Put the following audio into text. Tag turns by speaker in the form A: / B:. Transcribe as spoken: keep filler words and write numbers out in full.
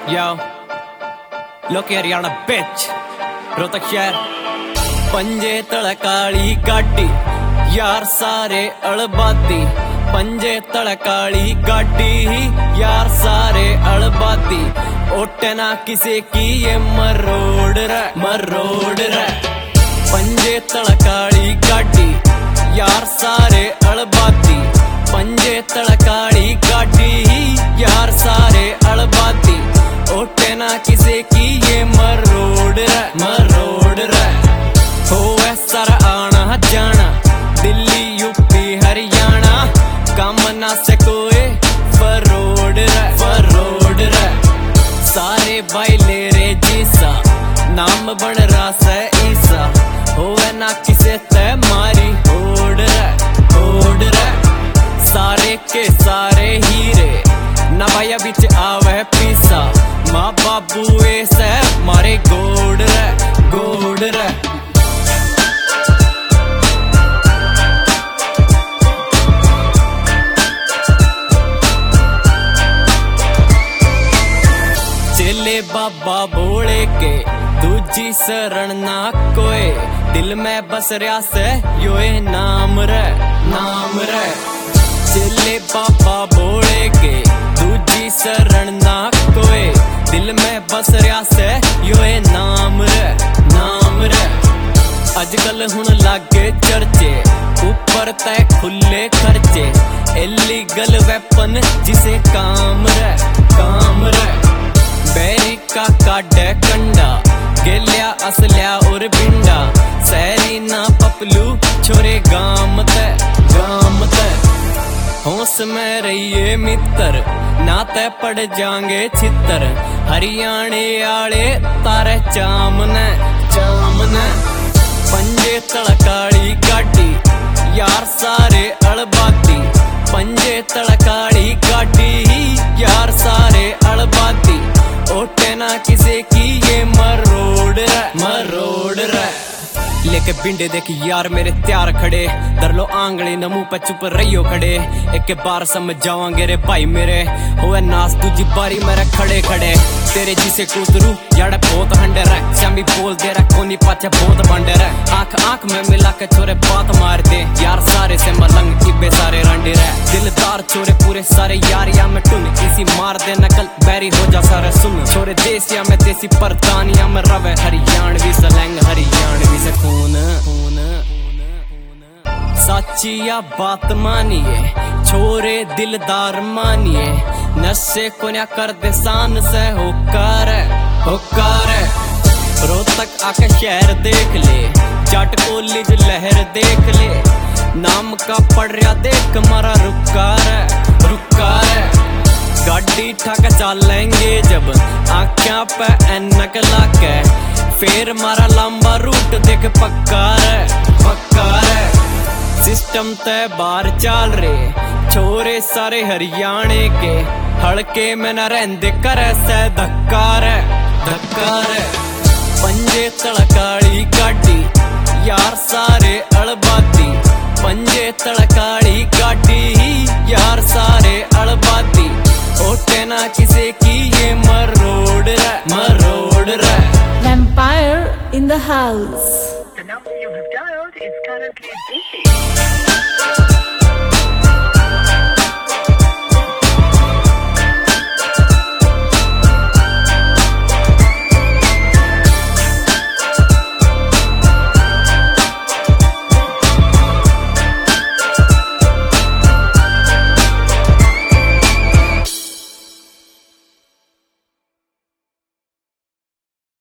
A: Yo, look here, यार bitch. Rohtak शहर पंजे तड़काली गाड़ी यार सारे अड़बाती पंजे तड़काली गाड़ी यार सारे अड़बाती ओटे ना किसे की ये मरोड़ रे मरोड़ रे पंजे तड़काली गाड़ी यार सारे अड़बाती पंजे तड़काली गाड़ी यार सारे अड़बाती ओटे ना किसे की ये मरोड़ रे मरोड़ रे हो सारा आना जाना दिल्ली यूपी हरियाणा काम ना से कोई फरोड़ रे फरोड़ रे सारे बाइले रे जीसा नाम बन रहा से ईसा होवे ना किसे ते मारी होड़ रे होड़ रे सारे के सारे हीरे ना भाया बीच आवे पीसा माँ बाबू ऐसे मारे गोड़ रे गोड़ रे चेले बाबा भोले के दूजी शरण ना कोई दिल में बस रहा से योए नाम रे नाम रे चेले बाबा भोले के दूजी शरण ना कोई दिल में बस रहा से योए नाम रे नाम रे अजकल हुन लागे चर्चे ऊपर तय खुले खर्चे इलीगल वेपन जिसे काम रे काम रे बैरी का काटे कंडा गेलिया असलिया और बिंडा सैरी ना पपलू छोरे गाम ते गाम ते होश में रहिए मित्र ना ते पड़ जाएंगे छितर हरियाणे आले तारे चामने चामने पंजे तड़काली गाड़ी यार सारे अड़बाती पंजे तड़काली गाड़ी यार सारे अड़बाती ओटे ना किसे की ये मरोड़ रे मरोड़ रे लेके बिंडे देख यार मेरे त्यार खड़े दर लो आंगली न मुंह पे चुप रहियो खड़े एक बार समझ जावांगे रे भाई मेरे होए नास दूजी बारी मेरे खड़े खड़े तेरे जिसे कूतरू यार बहुत हंडे रे शामी बोल दे रे कोनी पाछे बहुत बंडे रे आंख आंख में मिला के छोरे बात मार दे यार सारे से मलंग इबे सारे रंडे रे दिलदार छोरे पूरे सारे यार या में टुन इसी मार दे नकल बैरी हो जा सारे सुन छोरे देसिया में देसी परदानिया में रवे हरियाणवी सलैंग हरियाणवी से खून साचिया बात मानिए छोरे दिलदार मानिए नशे को न्या कर दे शान से होकार होकार रोहतक आके शहर देख ले जाट कॉलेज लहर देख ले नाम का पड़ रहा देख मारा रुकार रुकार गाड़ी ठक चलेंगे जब आँखों पे ऐनक लाके फिर मारा लंबा रूट देख पक्का रे पक्का रे सिस्टम तय बार चाल रे छोरे सारे हरियाणे के हड़के में न रहंदे करे से धक्का रे धक्का रे पंजे तड़काली गाड़ी यार सारे अड़बाती पंजे तड़काली गाड़ी यार सारे अड़बाती ओटे ना किसे की ये मरोड़ रे मरोड़ रे
B: Vampire in the house.